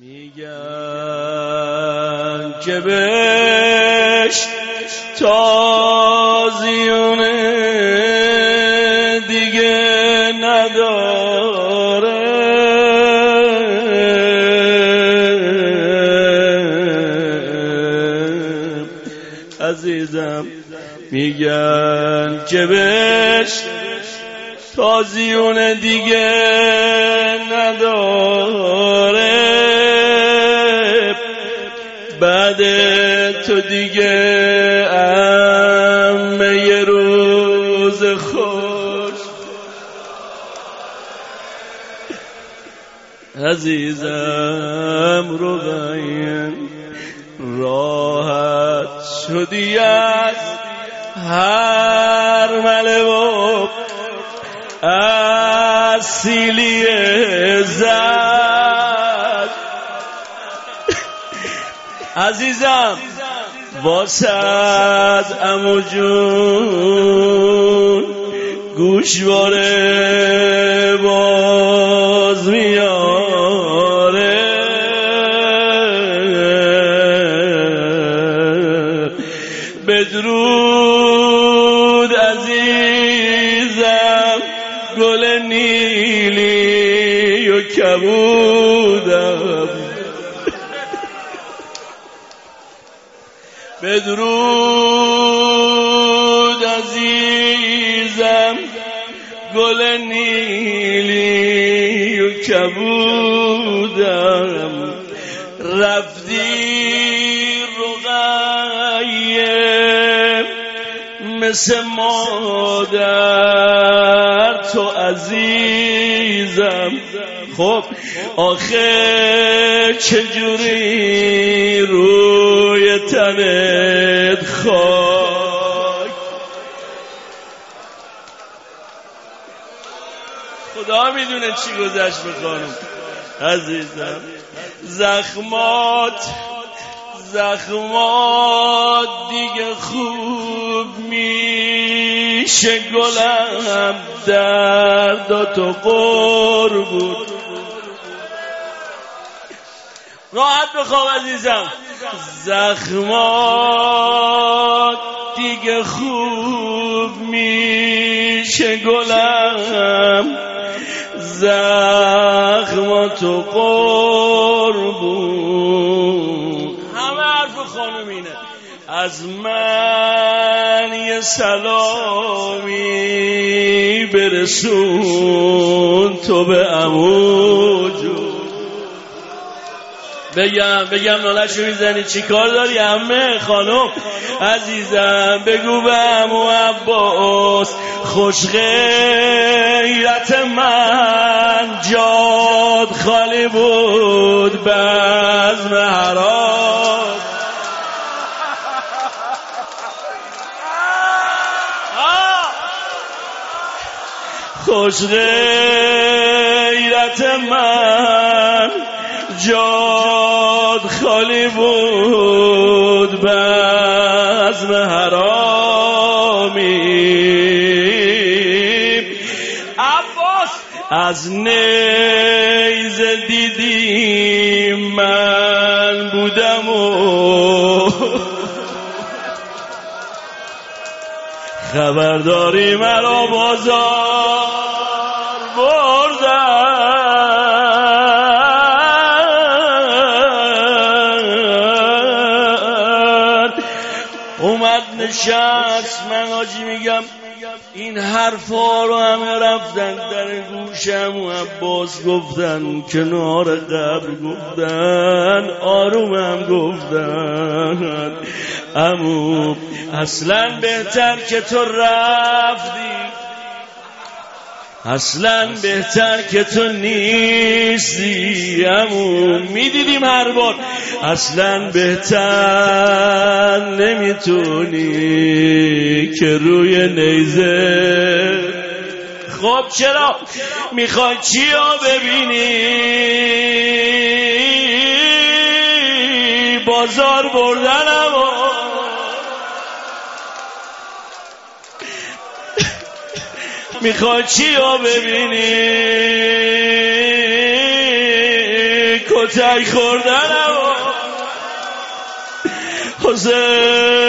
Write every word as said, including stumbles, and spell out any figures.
میگن که بهش تازیونه دیگه نداره، عزیزم میگن که بهش تازیونه دیگه نداره، بعد تو دیگه امه یه روز خوش. عزیزم رقیه راحت شدی از هر مله و از سیلی زد. عزیزم واسد عمو جون گوشواره باز میاره، بدرود عزیزم گل نیلی و کبودم، بدرود عزیزم گل نیلی و کبودم، رفتی رقیه مثل مادر تو عزیزم. خب آخه چجوری روی تنت خاک، خدا میدونه چی گذشت بخانم. عزیزم زخمات زخمات دیگه خوب میشه گلم، درداتو قربون. راحت بخواب عزیزم، زخمات دیگه خوب میشه گلم، زخماتو قربون. همه حرف خانم اینه، از من یه سلامی برسون تو به عمو جون. بگم بگم نالشو میزنی چی کار داری عمه خانم؟ عزیزم بگو به عمو عباس خوش غیرت من جاد خالی بود بزم حراس. خوش غیرت من جاد خالی بود بزم حرامی. عباس از نیزه دیدی من بودم و خبرداری مرا بازار بردن. اومد نشست، من آجی میگم این حرفا رو همه رفتن در گوشم و عباس گفتن کنار قبر گفتن، آرومم گفتن عمو اصلا بهتر که تو رفتی، اصلا بهتر که تو نیستی عمو. میدیدیم هر بار اصلا بهتر نمیتونی که روی نیزه. خب چرا میخوای چی رو ببینی؟ بازار بردنم و میخوای چی رو ببینی؟ کتک خوردنم حسین